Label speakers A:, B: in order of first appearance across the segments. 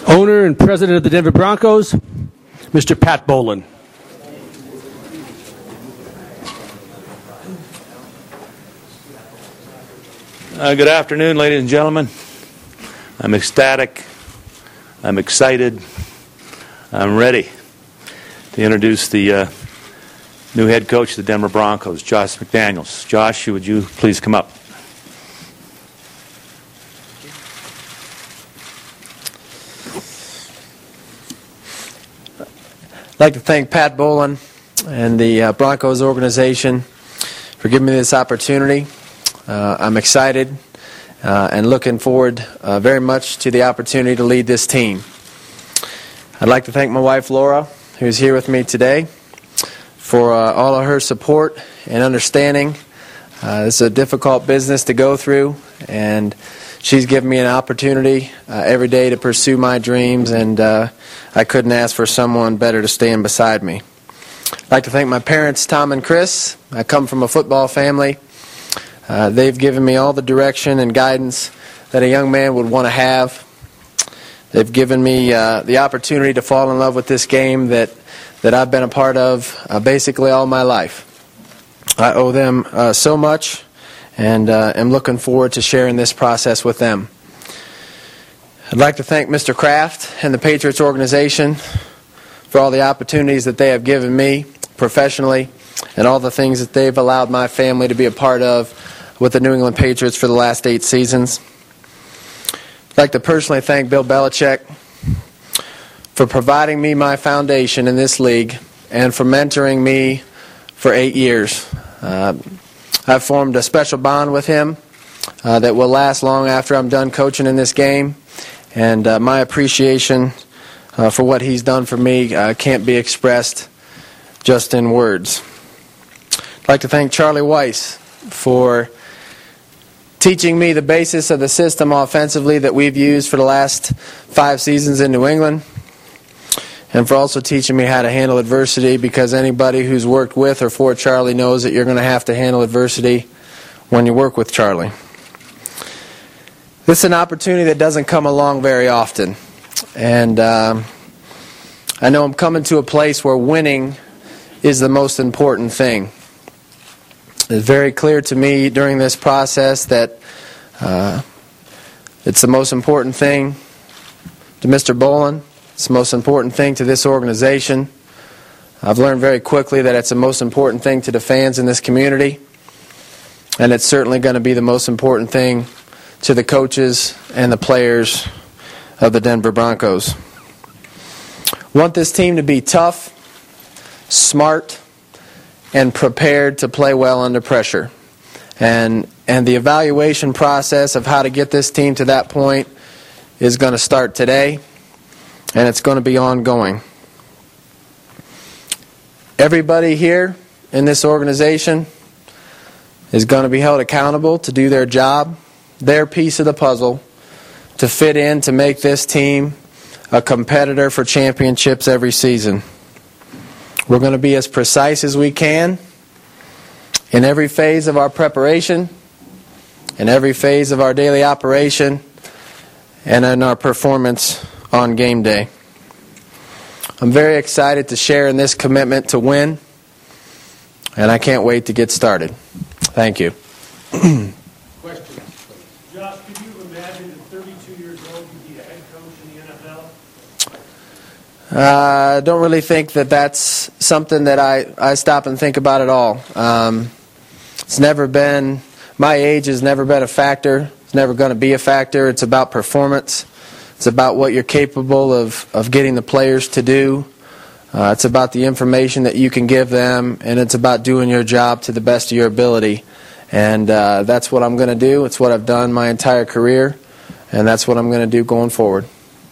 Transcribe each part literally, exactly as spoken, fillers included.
A: Owner and President of the Denver Broncos, Mister Pat Bowlen.
B: Uh, good afternoon, ladies and gentlemen. I'm ecstatic. I'm excited. I'm ready to introduce the uh, new head coach of the Denver Broncos, Josh McDaniels. Josh, would you please come up?
C: I'd like to thank Pat Bowlen and the uh, Broncos organization for giving me this opportunity. Uh, I'm excited uh, and looking forward uh, very much to the opportunity to lead this team. I'd like to thank my wife Laura, who's here with me today, for uh, all of her support and understanding. Uh, this is a difficult business to go through, and she's given me an opportunity uh, every day to pursue my dreams, and uh, I couldn't ask for someone better to stand beside me. I'd like to thank my parents, Tom and Chris. I come from a football family. Uh, they've given me all the direction and guidance that a young man would want to have. They've given me uh, the opportunity to fall in love with this game that, that I've been a part of uh, basically all my life. I owe them uh, so much, and uh, am looking forward to sharing this process with them. I'd like to thank Mister Kraft and the Patriots organization for all the opportunities that they have given me professionally and all the things that they've allowed my family to be a part of with the New England Patriots for the last eight seasons. I'd like to personally thank Bill Belichick for providing me my foundation in this league and for mentoring me for eight years. Uh, I've formed a special bond with him uh, that will last long after I'm done coaching in this game, and uh, my appreciation uh, for what he's done for me uh, can't be expressed just in words. I'd like to thank Charlie Weiss for teaching me the basis of the system offensively that we've used for the last five seasons in New England, and for also teaching me how to handle adversity, because anybody who's worked with or for Charlie knows that you're going to have to handle adversity when you work with Charlie. This is an opportunity that doesn't come along very often, and um, I know I'm coming to a place where winning is the most important thing. It's very clear to me during this process that uh, it's the most important thing to Mister Bowlen. It's the most important thing to this organization. I've learned very quickly that it's the most important thing to the fans in this community, and it's certainly going to be the most important thing to the coaches and the players of the Denver Broncos. I want this team to be tough, smart, and prepared to play well under pressure. And and the evaluation process of how to get this team to that point is going to start today, and it's going to be ongoing. Everybody here in this organization is going to be held accountable to do their job, their piece of the puzzle, to fit in to make this team a competitor for championships every season. We're going to be as precise as we can in every phase of our preparation, in every phase of our daily operation, and in our performance on game day. I'm very excited to share in this commitment to win, and I can't wait to get started. Thank you.
A: Question. Josh, could you imagine at thirty-two years old you'd be a head coach in the N F L?
C: I uh, don't really think that that's something that I, I stop and think about at all. Um, it's never been, my age has never been a factor. It's never going to be a factor. It's about performance. It's about what you're capable of, of getting the players to do. Uh, it's about the information that you can give them, and it's about doing your job to the best of your ability. And uh, that's what I'm going to do. It's what I've done my entire career, and that's what I'm going to do going forward.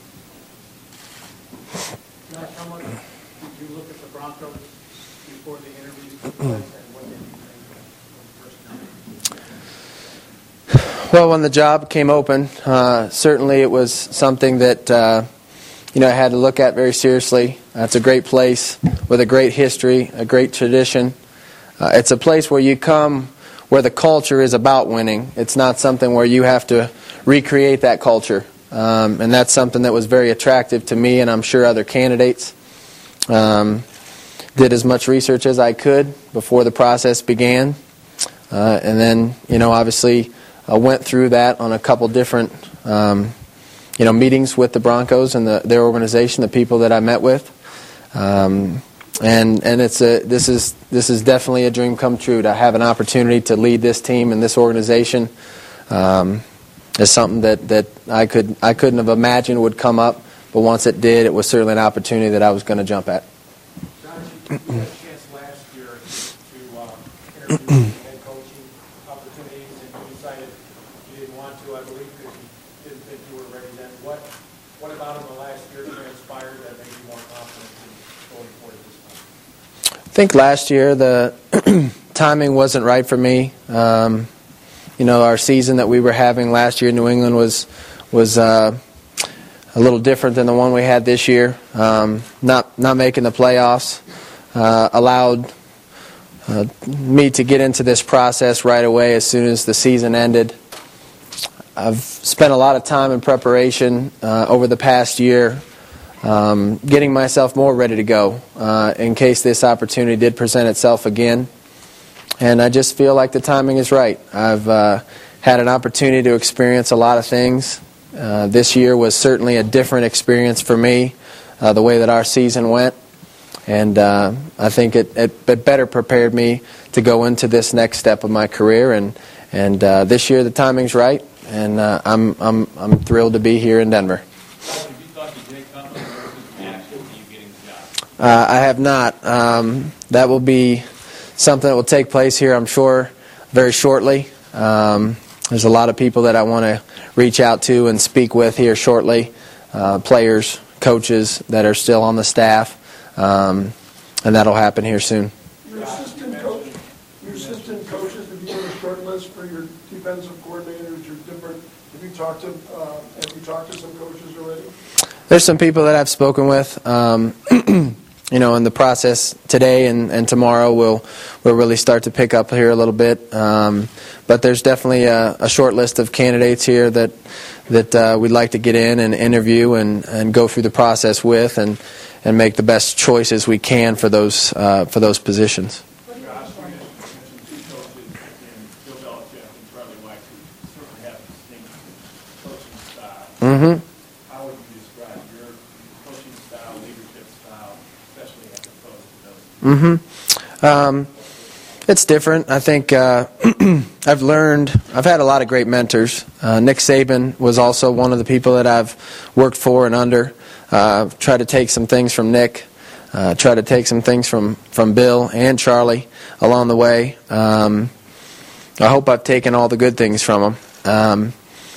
A: Josh, how much did you look at the Broncos before the interviews took place, and what did you think when it first came?
C: Well, when the job came open, uh, certainly it was something that uh, you know I had to look at very seriously. Uh, it's a great place with a great history, a great tradition. Uh, it's a place where you come where the culture is about winning. It's not something where you have to recreate that culture. um, and that's something that was very attractive to me, and I'm sure other candidates. Um, did as much research as I could before the process began, uh, and then, you know, obviously uh, went through that on a couple different, um, you know, meetings with the Broncos and the, their organization, the people that I met with. Um, And and it's a this is this is definitely a dream come true to have an opportunity to lead this team and this organization. Um, is something that, that I could I couldn't have imagined would come up, but once it did, it was certainly an opportunity that I was going to jump at.
A: John, you had a chance last year to uh, interview head coaching opportunities, and you decided you didn't want to, I believe, because you didn't think you were ready then. What what about in the last year transpired that made you more confident in going forward this time?
C: I think last year the timing wasn't right for me. Um, you know, our season that we were having last year in New England was was uh, a little different than the one we had this year. Um, not not making the playoffs uh, allowed uh, me to get into this process right away as soon as the season ended. I've spent a lot of time in preparation uh, over the past year. Um, getting myself more ready to go uh, in case this opportunity did present itself again. And I just feel like the timing is right. I've uh, had an opportunity to experience a lot of things. Uh, this year was certainly a different experience for me, uh, the way that our season went. And uh, I think it, it, it better prepared me to go into this next step of my career. And, and uh, this year the timing's right, and uh, I'm, I'm, I'm thrilled to be here in Denver. Uh, I have not. Um, that will be something that will take place here, I'm sure, very shortly. Um, there's a lot of people that I want to reach out to and speak with here shortly, uh, players, coaches that are still on the staff, um, and that'll happen here soon.
D: Your assistant coach, your assistant coaches, have you got a short list for your defensive coordinators, your different, have you talked to, uh, have you talked to some coaches already?
C: There's some people that I've spoken with. Um, You know, in the process today and, and tomorrow, we'll we'll really start to pick up here a little bit. Um, but there's definitely a, a short list of candidates here that that uh, we'd like to get in and interview and, and go through the process with and, and make the best choices we can for those uh, for those positions.
A: Josh, you mentioned two coaches, and Bill Belichick and Charlie White, who certainly have distinct coaching style.
C: Mm-hmm.
A: How would you describe your coaching style, leadership style, especially as opposed to those?
C: Mm-hmm. Um, it's different. I think uh, I've learned, I've had a lot of great mentors. Uh, Nick Saban was also one of the people that I've worked for and under. Uh, tried to take some things from Nick, uh, tried to take some things from, from Bill and Charlie along the way. Um, I hope I've taken all the good things from them. Um,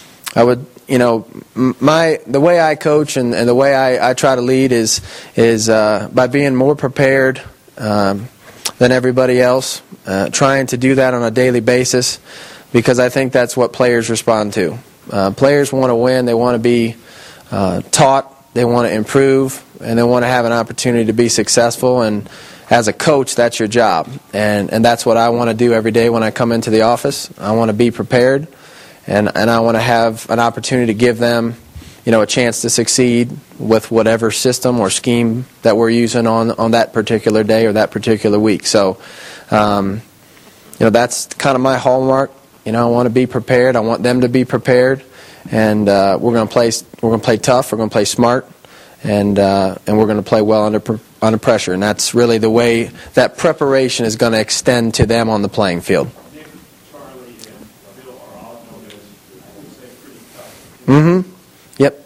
C: I would, you know, my the way I coach and, and the way I, I try to lead is is uh, by being more prepared um, than everybody else, uh, trying to do that on a daily basis, because I think that's what players respond to. Uh, players want to win. They want to be uh, taught. They want to improve, and they want to have an opportunity to be successful. And as a coach, that's your job, and and that's what I want to do every day when I come into the office. I want to be prepared. And and I want to have an opportunity to give them, you know, a chance to succeed with whatever system or scheme that we're using on, on that particular day or that particular week. So, um, you know, that's kind of my hallmark. You know, I want to be prepared. I want them to be prepared, and uh, we're going to play. We're going to play tough. We're going to play smart, and uh, and we're going to play well under under pressure. And that's really the way that preparation is going to extend to them on the playing field. Mm-hmm. Yep.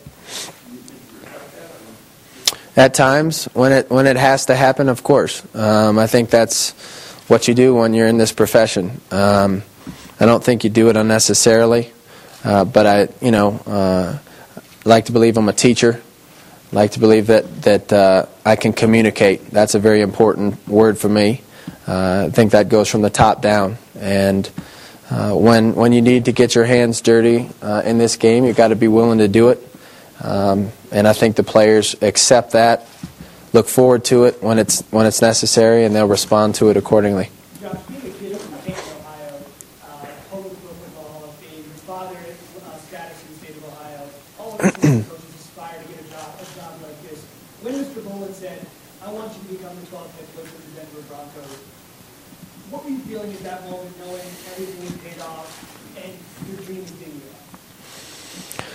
C: At times, when it when it has to happen, of course. Um, I think that's what you do when you're in this profession. Um, I don't think you do it unnecessarily, uh, but I, you know, uh, like to believe I'm a teacher. Like to believe that that uh, I can communicate. That's a very important word for me. Uh, I think that goes from the top down, and. Uh, when when you need to get your hands dirty uh, in this game, you've got to be willing to do it. Um, and I think the players accept that, look forward to it when it's when it's necessary, and they'll respond to it accordingly.
E: Josh, being a kid from Canton, Ohio, uh, home of the Football Hall of Fame, your father, uh, status in the state of Ohio, all of this coaches aspire to get a job, a job like this. When Mister Bolin said, I want you to become the twelfth head coach of the Denver Broncos, what were you feeling at that moment, knowing everything was paid off and your dreams being realized?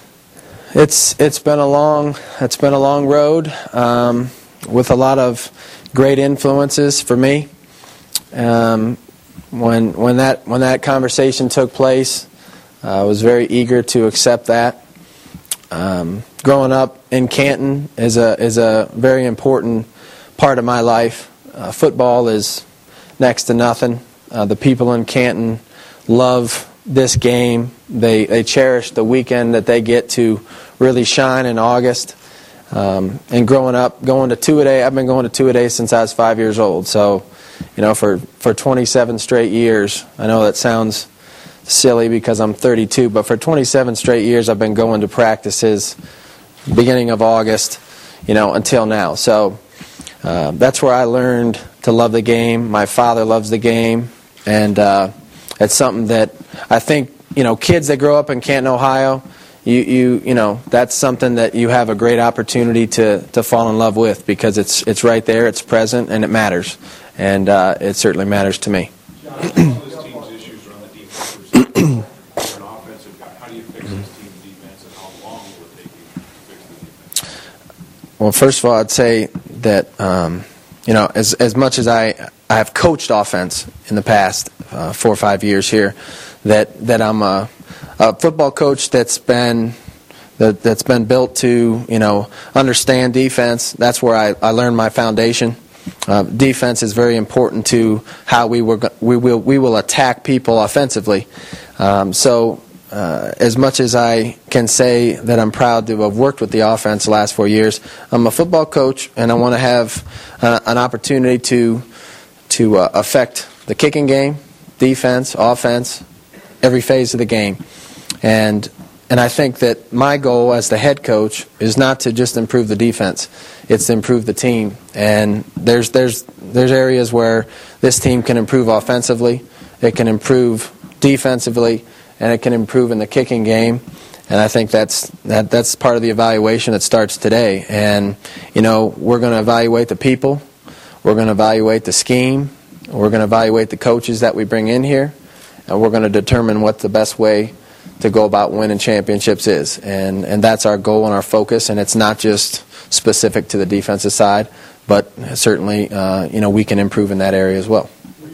C: It's it's been a long it's been a long road um, with a lot of great influences for me. Um, when when that when that conversation took place, uh, I was very eager to accept that. Um, growing up in Canton is a is a very important part of my life. Uh, football is next to nothing. Uh, the people in Canton love this game. They they cherish the weekend that they get to really shine in August. Um, and growing up, going to two-a-day, I've been going to two-a-day since I was five years old. So, you know, for, for twenty-seven straight years, I know that sounds silly because I'm thirty-two, but for twenty-seven straight years I've been going to practices beginning of August, you know, until now. So uh, that's where I learned to love the game. My father loves the game, and uh, it's something that I think, you know, kids that grow up in Canton, Ohio, you you you know, that's something that you have a great opportunity to, to fall in love with because it's it's right there, it's present, and it matters, and uh, it certainly matters to me.
F: John, all this team's issues are on the defensive side. You're an offensive guy. How do you fix this team's defense, and how long will it take you to fix the defense?
C: Well, first of all, I'd say that um, you know, as as much as I I have coached offense in the past uh, four or five years here, that that I'm a, a football coach that's been that that's been built to, you know, understand defense. That's where I, I learned my foundation. Uh, defense is very important to how we were we will we will attack people offensively. Um, so. Uh, as much as I can say that I'm proud to have worked with the offense the last four years, I'm a football coach, and I want to have uh, an opportunity to to uh, affect the kicking game, defense, offense, every phase of the game. And and I think that my goal as the head coach is not to just improve the defense; it's to improve the team. And there's there's there's areas where this team can improve offensively, it can improve defensively, and it can improve in the kicking game, and I think that's that that's part of the evaluation that starts today. And you know, we're going to evaluate the people, we're going to evaluate the scheme, we're going to evaluate the coaches that we bring in here, and we're going to determine what the best way to go about winning championships is. And and that's our goal and our focus. And it's not just specific to the defensive side, but certainly uh, you know, we can improve in that area as well.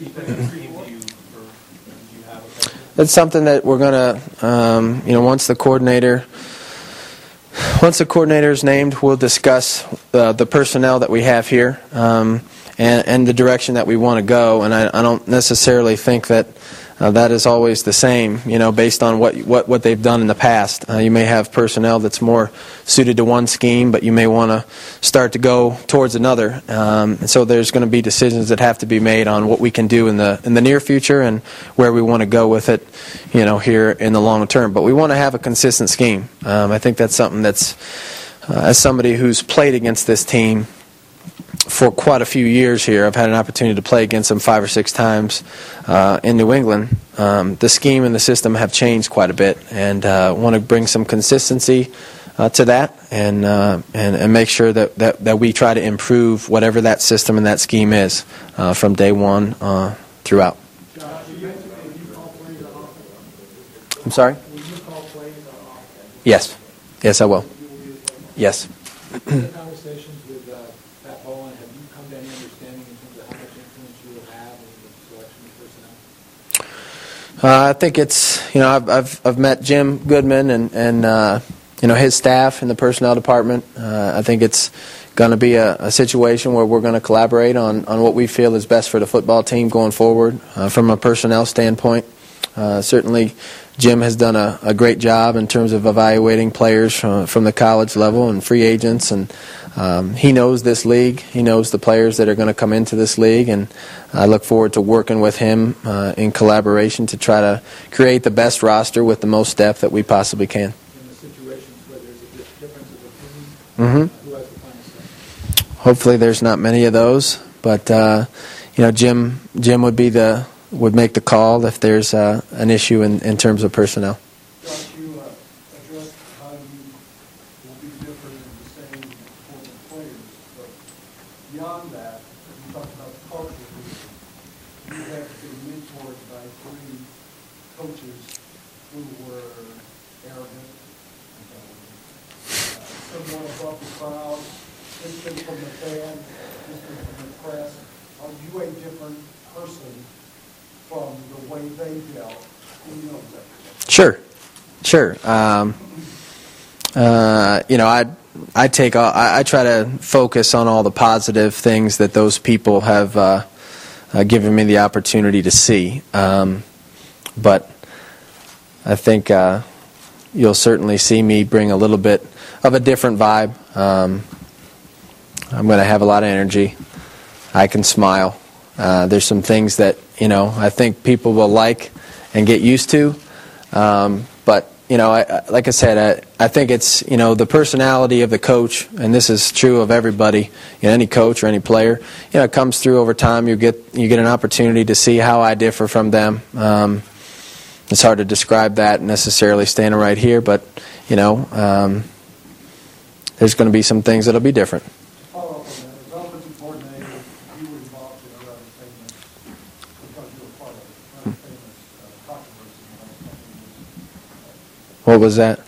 C: It's something that we're going to, um, you know, once the coordinator, once the coordinator is named, we'll discuss uh, the personnel that we have here um, and, and the direction that we want to go. And I, I don't necessarily think that uh, that is always the same, you know, based on what what, what they've done in the past. Uh, you may have personnel that's more suited to one scheme, but you may want to start to go towards another. Um, and so there's going to be decisions that have to be made on what we can do in the in the near future and where we want to go with it, you know, here in the long term. But we want to have a consistent scheme. Um, I think that's something that's, uh, as somebody who's played against this team for quite a few years here, I've had an opportunity to play against them five or six times uh, in New England. Um, the scheme and the system have changed quite a bit, and uh, want to bring some consistency uh, to that, and, uh, and and make sure that, that, that we try to improve whatever that system and that scheme is uh, from day one uh, throughout. I'm sorry? Yes. Yes, I will. Yes.
A: Conversations with uh, Pat Bolin, have you come to any understanding in terms of how much influence you will have in the selection of personnel?
C: Uh, I think it's, you know, I've I've, I've met Jim Goodman and and uh, you know, his staff in the personnel department. Uh, I think it's going to be a, a situation where we're going to collaborate on, on what we feel is best for the football team going forward uh, from a personnel standpoint. Uh, certainly, Jim has done a, a great job in terms of evaluating players from, from the college level and free agents, and um, he knows this league. He knows the players that are going to come into this league, and I look forward to working with him uh, in collaboration to try to create the best roster with the most depth that we possibly can.
A: In the situations where there's a difference of opinion,
C: Mm-hmm.
A: who has the final say?
C: Hopefully, there's not many of those, but uh, you know, Jim Jim would be the would make the call if there's uh, an issue in, in terms of personnel.
A: Josh, you uh, addressed how you
D: beyond that, you talked about the culture. You have been mentored by three coaches who were arrogant, uh, somewhat above the crowd, distant from the fan, distant from the press. Are you a different person from the way they dealt? You know that.
C: Sure, sure. Um, uh, you know, I I take all, I, I try to focus on all the positive things that those people have uh, uh, given me the opportunity to see. Um, but I think uh, you'll certainly see me bring a little bit of a different vibe. Um, I'm going to have a lot of energy. I can smile. Uh, there's some things that, you know, I think people will like and get used to. Um, but, you know, I, like I said, I, I think it's, you know, the personality of the coach, and this is true of everybody, you know, any coach or any player, you know, it comes through over time. You get you get an opportunity to see how I differ from them. Um, it's hard to describe that necessarily standing right here, but, you know, um, there's going to be some things that'll be different.
D: Follow up on that. As offensive coordinator, you were involved in a rather famous, because you were part of it, rather famous uh, controversy in the last couple of years.
C: What was that?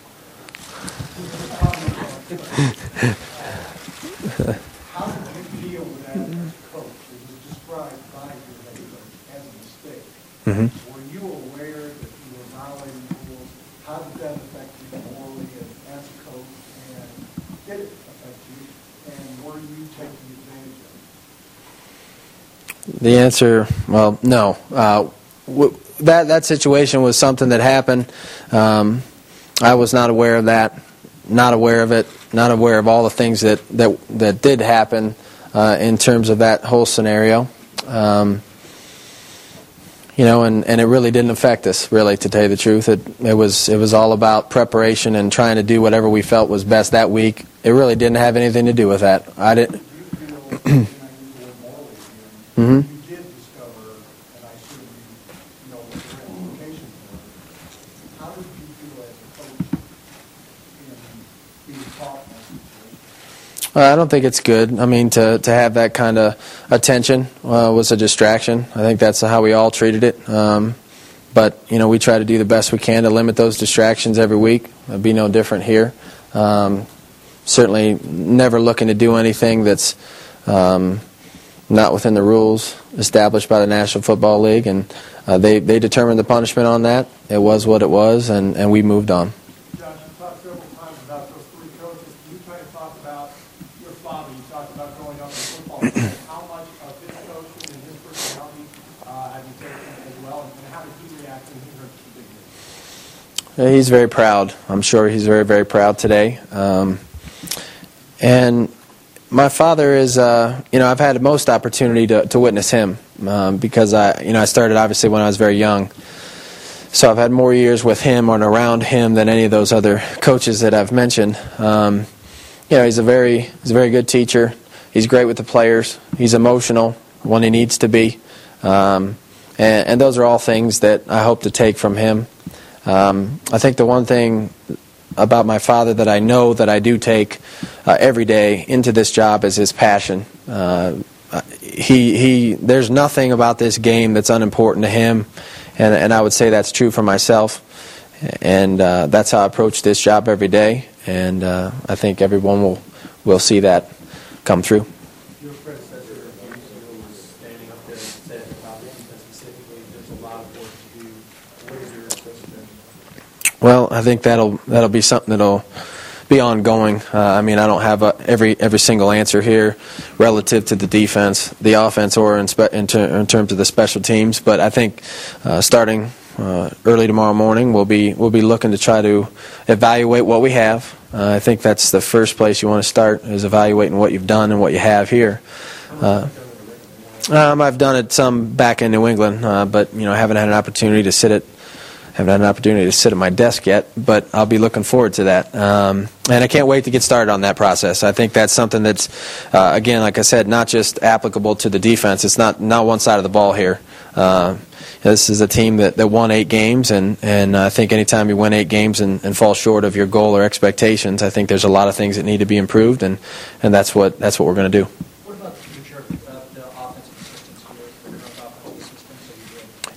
D: How did you deal with that as a coach? It was described by your head coach as a mistake.
C: Mm-hmm.
D: Were you aware that you were violating rules? How did that affect you morally as, as a coach? And did it affect you? And were you taking advantage of it?
C: The answer, well, no. Uh, w- that that situation was something that happened. Um, I was not aware of that, not aware of it, not aware of all the things that, that, that did happen uh, in terms of that whole scenario. Um, you know, and, and it really didn't affect us, really, to tell you the truth. It, it was it was all about preparation and trying to do whatever we felt was best that week. It really didn't have anything to do with that. I didn't. Mm-hmm.
D: You did discover, and I assume you know what the ramifications were. How did you feel as a coach in being taught in that situation?
C: Uh, I don't think it's good. I mean, to, to have that kind of attention uh, was a distraction. I think that's how we all treated it. Um, but, you know, we try to do the best we can to limit those distractions every week. It'll be no different here. Um, certainly never looking to do anything that's um, not within the rules established by the National Football League. And uh, they, they determined the punishment on that. It was what it was, and, and we moved on.
A: Josh, you talked several times about those three coaches. Can you kind of talk about your father? You talked about growing up in football. How much of his coaching and his personality uh, have you taken as well, and how did he react when he heard the big news?
C: Uh, He's very proud. I'm sure he's very, very proud today. Um, and my father is, uh, you know, I've had most opportunity to, to witness him um, because I, you know, I started obviously when I was very young. So I've had more years with him and around him than any of those other coaches that I've mentioned. Um, you know, he's a very, he's a very good teacher. He's great with the players. He's emotional when he needs to be. Um, and, and those are all things that I hope to take from him. Um, I think the one thing about my father that I know that I do take uh, every day into this job is his passion. Uh, he he. There's nothing about this game that's unimportant to him, and and I would say that's true for myself. And uh, that's how I approach this job every day. And uh, I think everyone will will see that come through.
A: Your predecessor was standing up there and said about the defense specifically, there's a lot of work to do. What is your assessment?
C: Well, I think that'll that'll be something that'll be ongoing. Uh, I mean, I don't have a, every every single answer here relative to the defense, the offense, or in, spe- in, ter- in terms of the special teams. But I think uh, starting uh, early tomorrow morning, we'll be we'll be looking to try to evaluate what we have. Uh, I think that's the first place you want to start, is evaluating what you've done and what you have here. Uh, um, I've done it some back in New England, uh, but you know, I haven't had an opportunity to sit at haven't had an opportunity to sit at my desk yet, but I'll be looking forward to that. Um, and I can't wait to get started on that process. I think that's something that's, uh, again, like I said, not just applicable to the defense. It's not, not one side of the ball here. Uh, this is a team that, that won eight games, and, and I think anytime you win eight games and, and fall short of your goal or expectations, I think there's a lot of things that need to be improved, and, and that's what that's what we're going to do.
E: What about the future?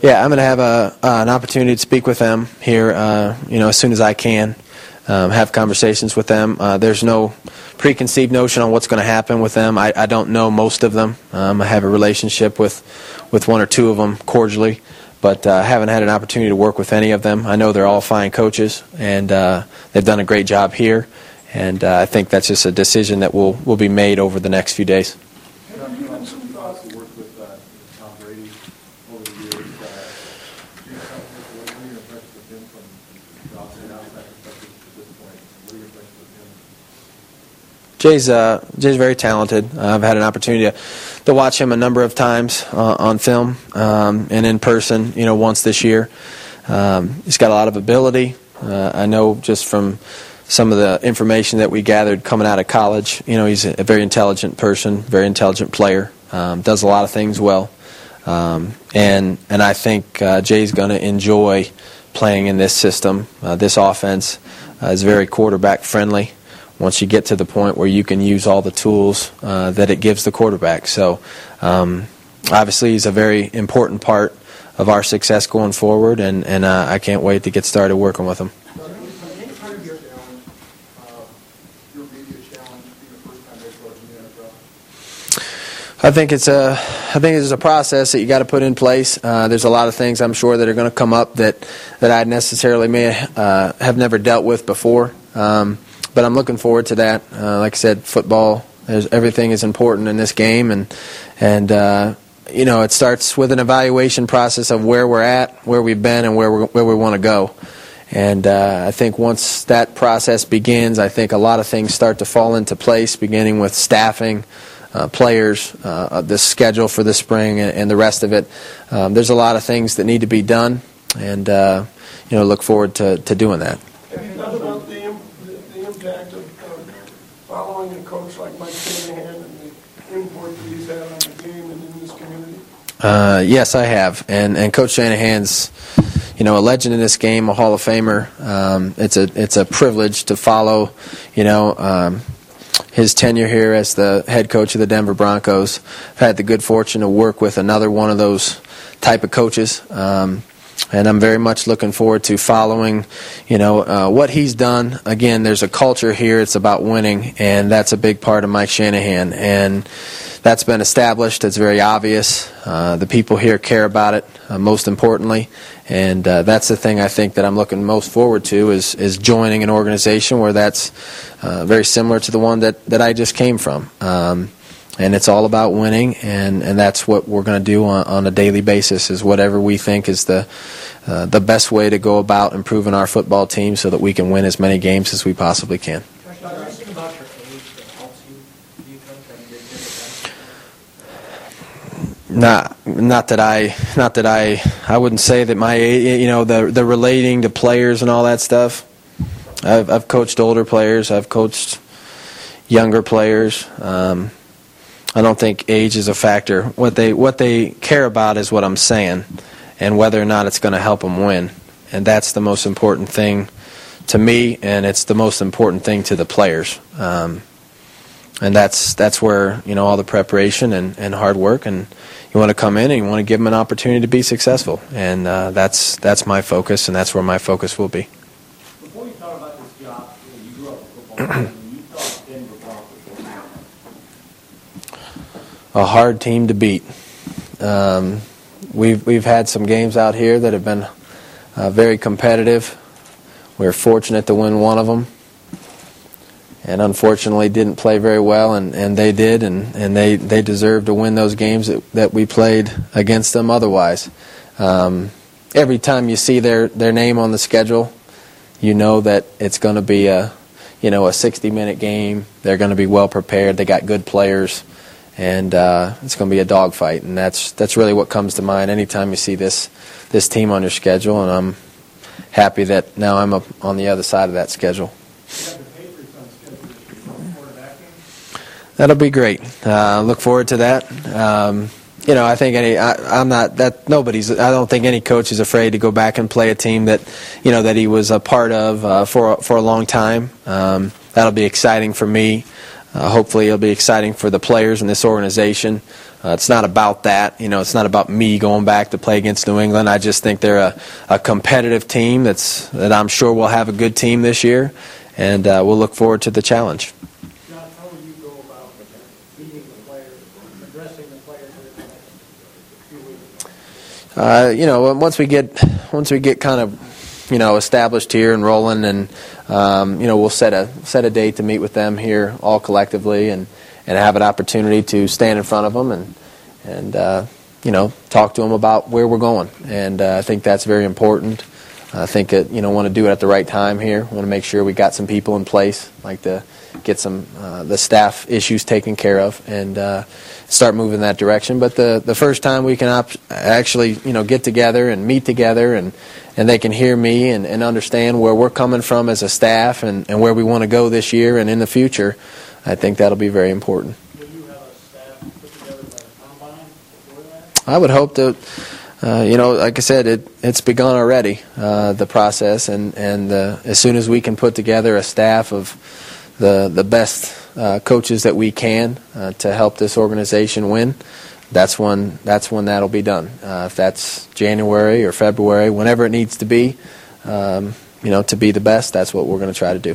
C: Yeah, I'm going to have a, uh, an opportunity to speak with them here, uh, you know, as soon as I can. Um, have conversations with them. Uh, there's no preconceived notion on what's going to happen with them. I, I don't know most of them. Um, I have a relationship with, with one or two of them cordially, but I uh, haven't had an opportunity to work with any of them. I know they're all fine coaches, and uh, they've done a great job here, and uh, I think that's just a decision that will, will be made over the next few days.
F: Have you had some thoughts to work with uh, Tom Brady over the years? Uh, do you have what are your impressions of him from the outside outside perspective at this point? What are your impressions of him?
C: Jay's uh, Jay's very talented. Uh, I've had an opportunity to, to watch him a number of times uh, on film um, and in person. You know, once this year. Um, he's got a lot of ability. Uh, I know just from some of the information that we gathered coming out of college. You know, he's a very intelligent person, very intelligent player. Um, does a lot of things well, um, and and I think uh, Jay's going to enjoy playing in this system. Uh, this offense uh, is very quarterback friendly. Once you get to the point where you can use all the tools uh, that it gives the quarterback. So um, obviously he's a very important part of our success going forward, and, and uh, I can't wait to get started working with him. I think it's a, I think it's a process that you got to put in place. Uh, there's a lot of things I'm sure that are going to come up that that I necessarily may uh, have never dealt with before. Um, But I'm looking forward to that. Uh, like I said, football, there's, everything is important in this game, and and uh, you know, it starts with an evaluation process of where we're at, where we've been, and where we where we want to go. And uh, I think once that process begins, I think a lot of things start to fall into place, beginning with staffing, uh, players, uh, the schedule for the spring, and, and the rest of it. Um, there's a lot of things that need to be done, and uh, you know, look forward to, to doing that.
G: Have you thought about the, the, the impact of um, following a coach like Mike Shanahan and the import that he's had on the game and in this community?
C: Uh, yes, I have, and and Coach Shanahan's, you know, a legend in this game, a Hall of Famer. Um, it's a it's a privilege to follow, you know, um, his tenure here as the head coach of the Denver Broncos. I've had the good fortune to work with another one of those type of coaches. Um, And I'm very much looking forward to following, you know, uh, what he's done. Again, there's a culture here. It's about winning, and that's a big part of Mike Shanahan. And that's been established. It's very obvious. Uh, the people here care about it, uh, most importantly. And uh, that's the thing I think that I'm looking most forward to is is joining an organization where that's uh, very similar to the one that, that I just came from. Um, And it's all about winning, and, and that's what we're going to do on, on a daily basis, is whatever we think is the uh, the best way to go about improving our football team so that we can win as many games as we possibly can. Not, not that I, not that I, I wouldn't say that my, you know, the the relating to players and all that stuff. I've I've coached older players, I've coached younger players. Um, I don't think age is a factor. What they what they care about is what I'm saying, and whether or not it's going to help them win. And that's the most important thing to me, and it's the most important thing to the players. Um, and that's that's where, you know, all the preparation and, and hard work, and you want to come in and you want to give them an opportunity to be successful. And uh, that's that's my focus, and that's where my focus will be.
A: Before you thought about this job, you grew up a football team. You thought Denver Broncos.
C: A hard team to beat. Um, we've we've had some games out here that have been uh, very competitive. We're fortunate to win one of them, and unfortunately didn't play very well, and, and they did, and, and they, they deserved to win those games that, that we played against them otherwise. Um, every time you see their, their name on the schedule, you know that it's going to be a you know a sixty-minute game. They're going to be well prepared. They got good players. And uh, it's going to be a dogfight, and that's that's really what comes to mind anytime you see this this team on your schedule. And I'm happy that now I'm up on the other side of that schedule. That'll be great. Uh, look forward to that. Um, you know, I think any I, I'm not that nobody's. I don't think any coach is afraid to go back and play a team that you know that he was a part of uh, for for a long time. Um, that'll be exciting for me. Uh, hopefully it'll be exciting for the players in this organization. Uh, it's not about that. You know, it's not about me going back to play against New England. I just think they're a, a competitive team that's that I'm sure will have a good team this year, and uh, we'll look forward to the challenge.
E: John, how will you go about meeting the players, addressing the players in the next few weeks?
C: Uh, you know, once we get once we get kind of you know established here and rolling, and um, you know we'll set a set a date to meet with them here all collectively, and. and have an opportunity to stand in front of them and, and uh, you know, talk to them about where we're going. And uh, I think that's very important. I think, it, you know, want to do it at the right time here. Want to make sure we got some people in place, like to get some uh, the staff issues taken care of and uh, start moving in that direction. But the, the first time we can op- actually, you know, get together and meet together and, and they can hear me and, and understand where we're coming from as a staff and, and where we want to go this year and in the future, I think that'll be very important.
E: Will you have a staff put together by the combine before that?
C: I would hope to, uh, you know, like I said, it, it's begun already, uh, the process, and, and uh, as soon as we can put together a staff of the, the best uh, coaches that we can uh, to help this organization win, that's when, that's when that'll be done. Uh, if that's January or February, whenever it needs to be, um, you know, to be the best, that's what we're going to try to do.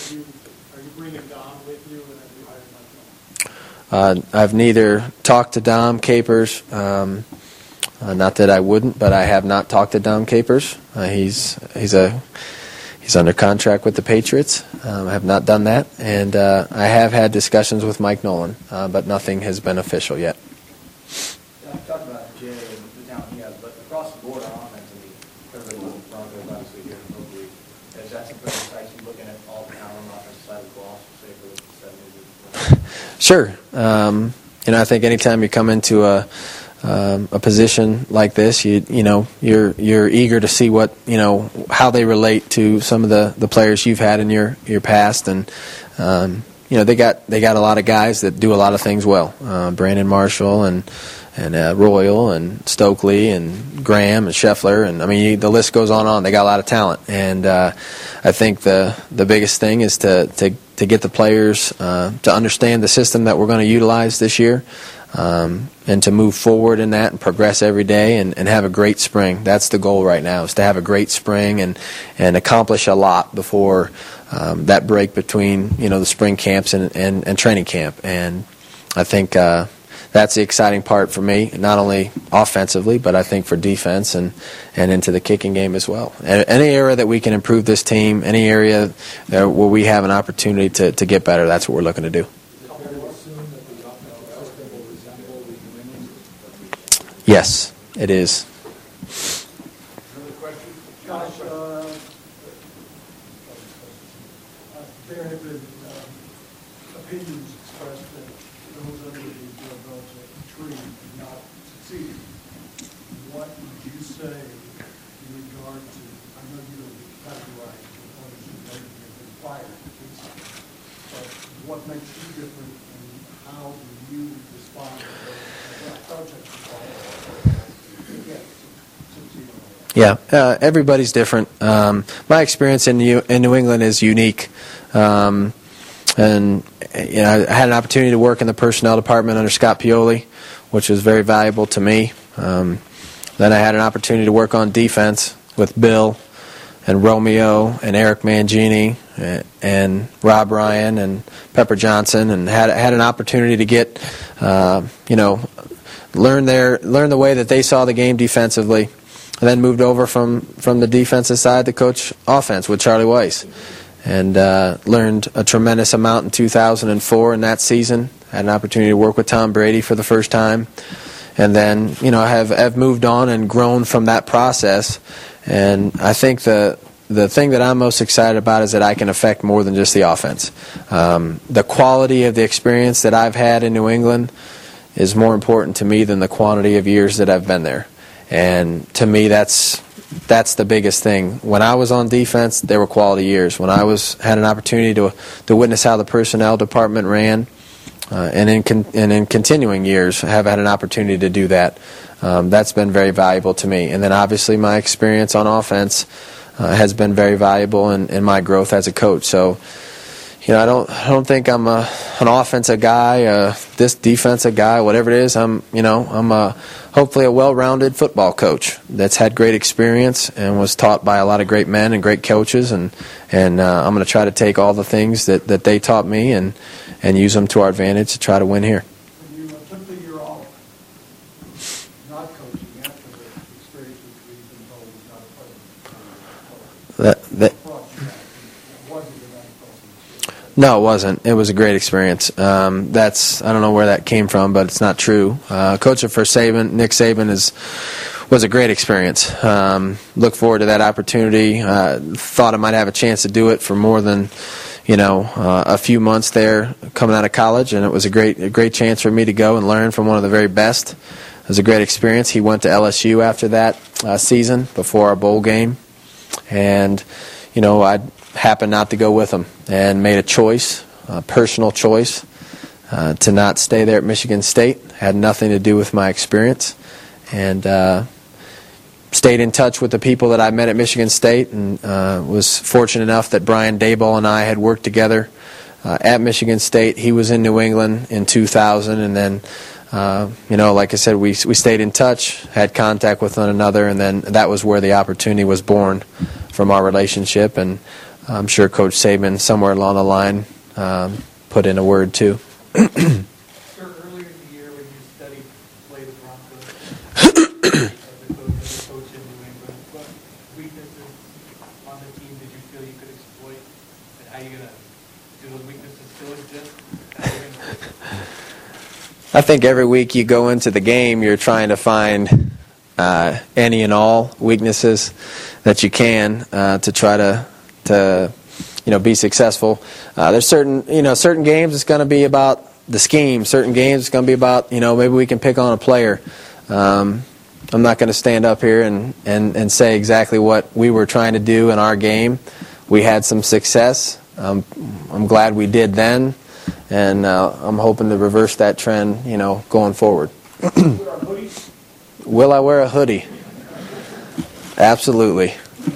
C: Uh, I've neither talked to Dom Capers, um, uh, not that I wouldn't, but I have not talked to Dom Capers. Uh, he's he's a he's under contract with the Patriots. Um, I have not done that, and uh, I have had discussions with Mike Nolan, uh, but nothing has been official yet.
H: I talked about Jay and the talent he has, but across the board on offense, I mean, everybody loves the Broncos, obviously here in the league. Is that something that excites you, looking at all the talent on the offensive side of the ball, say for the seven years?
C: Sure. Um, you know, I think anytime you come into a um, a position like this, you you know you're you're eager to see what you know how they relate to some of the, the players you've had in your, your past, and um, you know they got they got a lot of guys that do a lot of things well. Uh, Brandon Marshall and and uh, Royal and Stokely and Graham and Scheffler, and I mean you, the list goes on and on. They got a lot of talent, and uh, I think the the biggest thing is to to to get the players uh, to understand the system that we're going to utilize this year, um, and to move forward in that and progress every day and, and have a great spring. That's the goal right now, is to have a great spring and, and accomplish a lot before um, that break between you know the spring camps and, and, and training camp. And I think uh, that's the exciting part for me, not only offensively, but I think for defense and, and into the kicking game as well. Any area that we can improve this team, any area where we have an opportunity to, to get better, that's what we're looking to do. Yes, it is.
D: Josh, uh, there have been um, opinions expressed that those under the Bill Belichick tree did not succeed. What would you say in regard to, I know you don't copyright the others who maybe have been fired, but what makes you different and how do you respond to the Belichick's response?
C: Yeah, uh, everybody's different. Um, my experience in New, in New England is unique. Um, and you know, I had an opportunity to work in the personnel department under Scott Pioli, which was very valuable to me. Um, then I had an opportunity to work on defense with Bill and Romeo and Eric Mangini and, and Rob Ryan and Pepper Johnson, and had had an opportunity to get, uh, you know, learn their learn the way that they saw the game defensively. And then moved over from, from the defensive side to coach offense with Charlie Weiss. And uh, learned a tremendous amount in two thousand four in that season. Had an opportunity to work with Tom Brady for the first time. And then, you know, I have, have moved on and grown from that process. And I think the the thing that I'm most excited about is that I can affect more than just the offense. Um, the quality of the experience that I've had in New England is more important to me than the quantity of years that I've been there. And to me, that's that's the biggest thing. When I was on defense, there were quality years. When I was had an opportunity to to witness how the personnel department ran, uh, and in con- and in continuing years, have had an opportunity to do that. Um, that's been very valuable to me. And then obviously my experience on offense uh, has been very valuable in, in my growth as a coach. So, you know, I don't, I don't think I'm a, an offensive guy, uh, this defensive guy, whatever it is. I'm, you know, I'm a, hopefully a well-rounded football coach that's had great experience and was taught by a lot of great men and great coaches, and and uh, I'm going to try to take all the things that, that they taught me and and use them to our advantage to try to win here.
D: When you uh, took the year off, not coaching after the experience which we've been told was not a pleasant.
C: That that. No, it wasn't. It was a great experience. Um, that's I don't know where that came from, but it's not true. Uh, coaching for Saban, Nick Saban, is was a great experience. Um, look forward to that opportunity. Uh, thought I might have a chance to do it for more than, you know, uh, a few months there coming out of college, and it was a great a great chance for me to go and learn from one of the very best. It was a great experience. He went to L S U after that uh, season before our bowl game, and you know I happened not to go with him and made a choice, a personal choice, uh, to not stay there at Michigan State. Had nothing to do with my experience, and uh, stayed in touch with the people that I met at Michigan State, and uh, was fortunate enough that Brian Daboll and I had worked together uh, at Michigan State. He was in New England in two thousand, and then uh, you know, like I said, we we stayed in touch, had contact with one another, and then that was where the opportunity was born from our relationship. And I'm sure Coach Saban, somewhere along the line, um, put in a word too.
A: Sir, earlier in the year when you studied play the Broncos, as a coach, as a coach in New England, what weaknesses on the team did you feel you could exploit, and how are you going to do those weaknesses still exist? How are you gonna...
C: I think every week you go into the game, you're trying to find uh, any and all weaknesses that you can uh, to try to. to you know be successful. Uh, there's certain you know certain games it's going to be about the scheme. Certain games it's going to be about you know maybe we can pick on a player. Um, I'm not going to stand up here and, and, and say exactly what we were trying to do in our game. We had some success. Um, I'm glad we did then, and uh, I'm hoping to reverse that trend you know going forward. Will I wear a hoodie? Absolutely.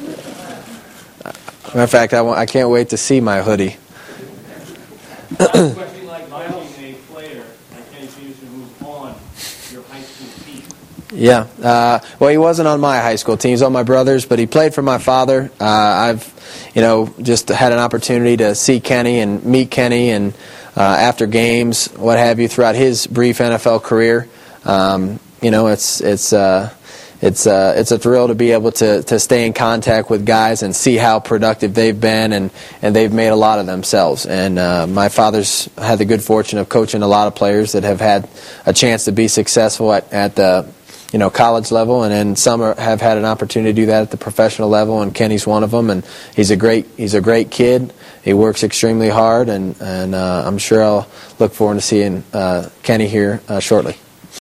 C: Matter of fact, I, want, I can't wait to see my hoodie.
A: Question like liking a player like Kenny Peterson who's on your high school team.
C: Yeah. Uh, well, he wasn't on my high school team. He was on my brother's, but he played for my father. Uh, I've, you know, just had an opportunity to see Kenny and meet Kenny, and uh, after games, what have you, throughout his brief N F L career. Um, you know, it's it's. Uh, It's uh, it's a thrill to be able to, to stay in contact with guys and see how productive they've been, and, and they've made a lot of themselves. And uh, my father's had the good fortune of coaching a lot of players that have had a chance to be successful at, at the you know college level, and then some are, have had an opportunity to do that at the professional level. And Kenny's one of them, and he's a great he's a great kid. He works extremely hard, and and uh, I'm sure I'll look forward to seeing uh, Kenny here uh, shortly.